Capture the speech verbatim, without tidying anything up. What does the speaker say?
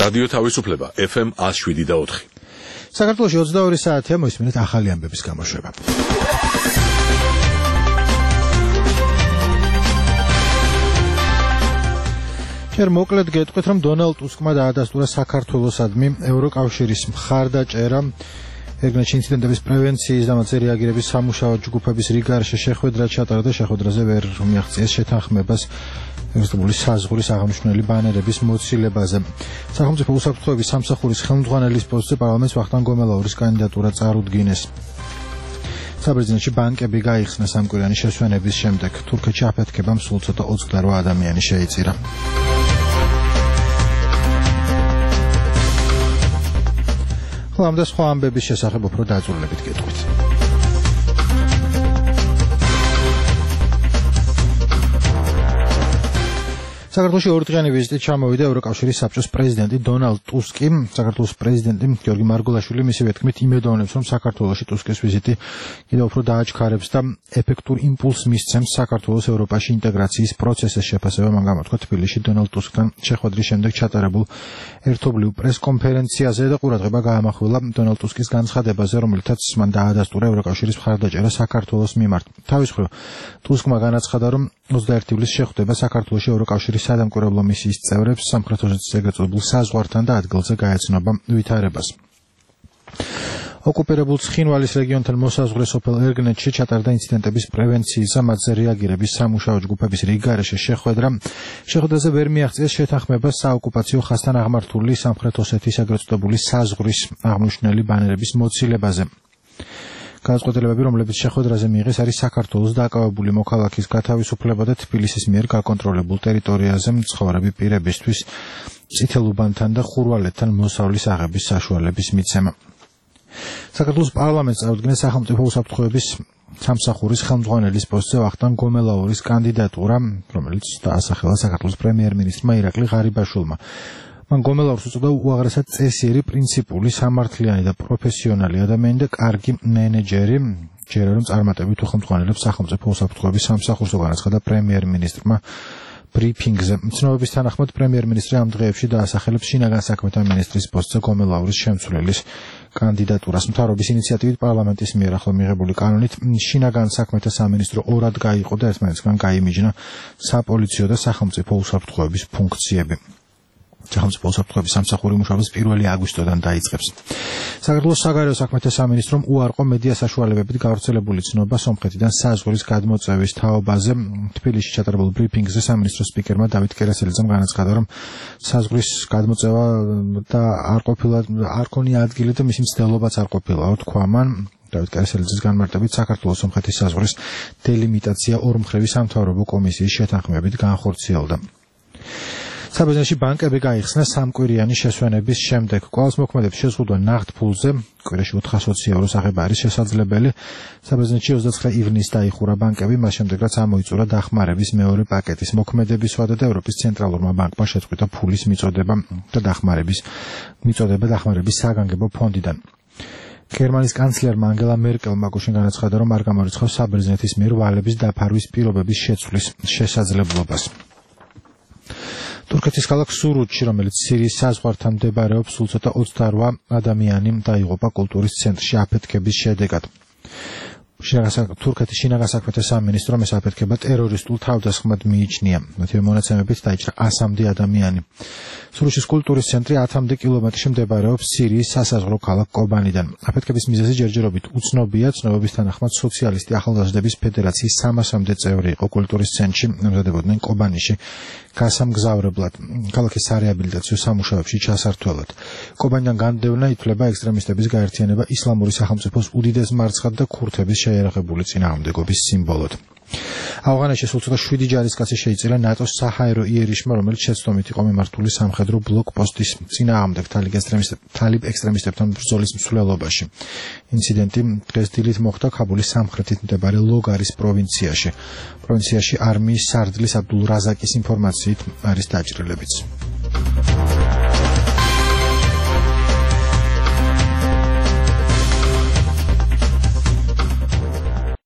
რადიო თავისუფლება ეფ ემ one oh seven და four. საქართველოში ოცდაორი საათია, მოისმინეთ ახალი ამბების გამოშვება. ჯერ მოკლედ გეტყვით, რომ დონალდ ტუსკმა დაადასტურა საქართველოსადმი ევროკავშირის მხარდაჭერა ეგრეთში ინციდენტების პრევენციის და მათზე რეაგირების სამუშაო ჯგუფების რიგარში შეხვედრა ჩატარა და შეხვედრაზე ვერ მიაღწიეს შეთანხმებას ეროვნული საზღვრის აღნიშნული ბანერების მოცილებაზე. სახელმწიფო უსაფრთხოების სამსახურის ხელმძღვანელის პოსტზე პარლამენტს ვახტანგ გომელაურის კანდიდატურა წარუდგინეს. საბერძნეთში ბანკები გაიხსნა სამკვირიანი შესვენების შემდეგ. თურქეთში აფეთქებამ სულ ცოტა ოცდაორი ადამიანი შეიწირა. ხომ და სხვა ამბების შესახებ უფრო დაწვრილებით გეტყვით. საქართველოში ორდღიანი ვიზიტით ჩამოვიდა ევროკავშირის საბჭოს პრეზიდენტი დონალდ ტუსკი. საქართველოს პრეზიდენტი გიორგი მარგულაშვილი მისივე თქმით იმედოვნებს, რომ საქართველოში ტუსკის ვიზიტი კიდევ უფრო დააჩქარებს და ეფექტურ იმპულსს მისცემს საქართველოს ევროპაში ინტეგრაციის პროცესის შეფასება. მან გამოთქვა თბილისში დონალდ ტუსკთან შეხვედრის შემდეგ ჩატარებულ ერთობლივ პრესკონფერენციაზე და ყურადღება გაამახვილა დონალდ ტუსკის განცხადებაზე, რომელთაც მან დაადასტურა ევროკავშირის მხარდაჭერა საქართველოს მიმართ. თავის მხრივ ტუსკმა განაცხადა, რომ ოცდაერთი ივლისს შეხვდება საქართველოში ევროკავშირის სადამკვირვებლო მისიის წევრებს სამხრეთ ოსეთის ეგრეთ წოდებულ საზღვართან და ადგილზე გაეცნობა ვითარებას. ოკუპირებულ ცხინვალის რეგიონთან მოსაზღვრე სოფელ ერგნეთში ჩატარდა ინციდენტების პრევენციის და მათზე რეაგირების სამუშაო ჯგუფების რიგგარეშე შეხვედრა. შეხვედრაზე ვერ მიაღწიეს შეთანხმება საოკუპაციო ხაზთან აღმართული სამხრეთ ოსეთის ეგრეთ წოდებული საზღვრის აღნიშნული ბანერების მოცილებაზე. განწყობილებები, რომლებიც შეხვედრაზე მიიღეს, არის საქართველოს დაკავებული მოქალაქის გათავისუფლება და თბილისის მიერ გაკონტროლებულ ტერიტორიაზე მცხოვრები პირებისთვის წითელ უბანთან და ხურვალეთთან მოსავლის აღების საშუალების მიცემა. საქართველოს პარლამენტს წარუდგინეს სახელმწიფო უსაფრთხოების სამსახურის ხელმძღვანელის პოსტზე ვახტანგ გომელაურის კანდიდატურა, რომელიც დაასახელა საქართველოს პრემიერ-მინისტრმა ირაკლი ღარიბაშვილმა. მან გომელაურს უწოდა უაღრესად წესიერი, პრინციპული, სამართლიანი და პროფესიონალი ადამიანი და კარგი მენეჯერი. ჯერა რომ წარმატებით უხელმძღვანელებს სახელმწიფო უსაფრთხოების სამსახურს, განაცხადა პრემიერ-მინისტრმა ბრიფინგზე. ცნობების თანახმად პრემიერ-მინისტრი ამ დღეებში დაასახელებს შინაგან საქმეთა მინისტრის პოსტზე გომელაურის შემცვლელის კანდიდატურას. მთავრობის ინიციატივით პარლამენტის მიერ ახლა მიღებული კანონით შინაგან საქმეთა სამინისტრო ორად გაიყო და ერთმანეთისგან გაიმიჯნა საპოლიციო და სახელმწიფო უსაფრთხოების ფუნქციები. სახელმწიფო უსაფრთხოების სამსახური მუშაობს პირველი აგვისტოდან დაიწყებს. საქართველოს საგარეო საქმეთა სამინისტრომ უარყო მედია საშუალებებით გავრცელებული ცნობა სომხეთიდან საზღვრის გადმოწევის თაობაზე. თბილისში ჩატარებულ ბრიფინგზე სამინისტრო სპიკერმა დავით კერასელიძემ განაცხადა, რომ საზღვრის გადმოწევა და არ ყოფილა არ ქონია ადგილი და მისი მცდელობაც არ ყოფილა, თქვა მან. დავით კერასელიძის განმარტებით საქართველოს სომხეთის საზღვრის დელიმიტაცია ორმხრივი სამთავრობო კომისიის შეთანხმებით განხორციელდა. საბერძნეთში ბანკები გაიხსნა სამკვირიანი შესვენების შემდეგ. კვალს მოქმედებს შეზღუდვა ნაღდფულზე, კვირაში ოთხას ოცი ევროს აღება არის შესაძლებელი. საბერძნეთში ოცდაცხრე ივნისს დაიხურა ბანკები, მას შემდეგ რაც ამოიწურა დახმარების მეორე პაკეტის მოქმედების ვადა და ევროპის ცენტრალურმა ბანკმა შეწყვიტა ფულის მიწოდება და დახმარების მიწოდება დახმარების საგანგებო ფონდიდან. გერმანიის კანცლერმა ანგელა მერკელმა გუშინ განაცხადა, რომ არ გამორიცხავს საბერძნეთის მიერ ვალების დაფარვის პირობების შეცვლის შესაძლებლობას. თურქეთის ქალაქ სურუთში, რომელიც სირიის საზღვართან მდებარეობს, სულ ცოტა ოცდაორი ადამიანი დაიღუპა კულტურის ცენტრში აფეთქების შედეგად. თურქეთის შინაგან საქმეთა სამინისტრომ ეს აფეთქება ტერორისტულ თავდასხმად მიიჩნია. მათივე მონაცემებით დაიჭრა ასამდე ადამიანი. სურუთის კულტურის ცენტრი ათამდე კილომეტრში მდებარეობს სირიის სასაზღვრო ქალაქ კობანიდან. აფეთქების მიზეზი ჯერჯერობით უცნობია. ცნობების თანახმად სოციალისტი ახალგაზრდების ფედერაციის სამასამდე წევრი იყო კულტურის ცენტრში, ემზადებოდნენ კობანიში გასამგზავრებლად, ქალაქის სარეაბილიტაციო სამუშაოებში ჩასართველად. კობანიდან განდევნა ითვლება ექსტრემისტების გაერთიანება ისლამური სახელმწიფოს უდიდეს მარცხად და ქურთების შეიარაღებული წინააღმდეგობის სიმბოლოდ. ავღანეთში სულ ცოტა შვიდი ჯარისკაცი შეიწირა ნატოს საჰაერო იერიშმა, რომელიც შეცდომით იყო მიმართული სამხედრო ბლოკპოსტის წინააღმდეგ თალიბ ექსტრემისტებთან ბრძოლის მსვლელობაში. ინციდენტი დღეს დილით მოხდა ქაბულის სამხრეთით მდებარე ლოგარის პროვინციაში. პროვინციაში არმიის სარდლის აბდულ რაზაკის ინფორმაციით არის დაჭრილებიც.